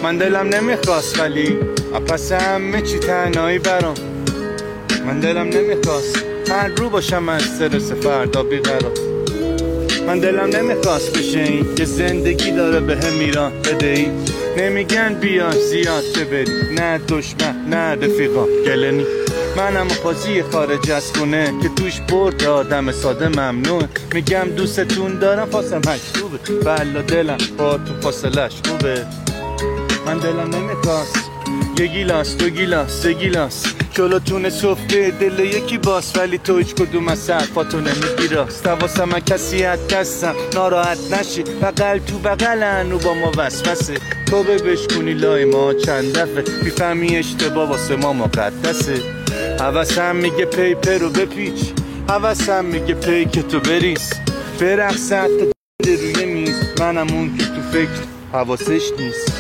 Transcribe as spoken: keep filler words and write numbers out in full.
من دلم نمیخواست ولی پس همه چی تنهایی برام. من دلم نمیخواست هر رو باشم از استرس فردا بیقرار. من دلم نمیخواست بشه این که زندگی داره به هم میران بدهی. نمیگن بیا زیاد ببری، نه دشمن نه رفیقا گلنی. منم بازی خارج از خونه که توش برد آدم ساده ممنوعه. میگم دوستتون دارم فاصله مکتوبه، بلا دلم با تو فاصلش خوبه. من دلم نمیخواست یه گیلاس دو گیلاس سه گیلاس جلوتونه سفره دل یکی باس، ولی تو هیچ کدوم از حرفاتو نمیگی راست. حواسم از کسی هستم ناراحت نشی، بغل تو بغلن و با ما وسوسه. تو به بشکونی لای ما چند دفعه میفهمی اشتباه واسه ما مقدسه. حواسم میگه پیپر رو بپیچ، حواسم میگه پی که تو بریز برقص حتی روی میز. منم اون که تو فکر حواسش نیست.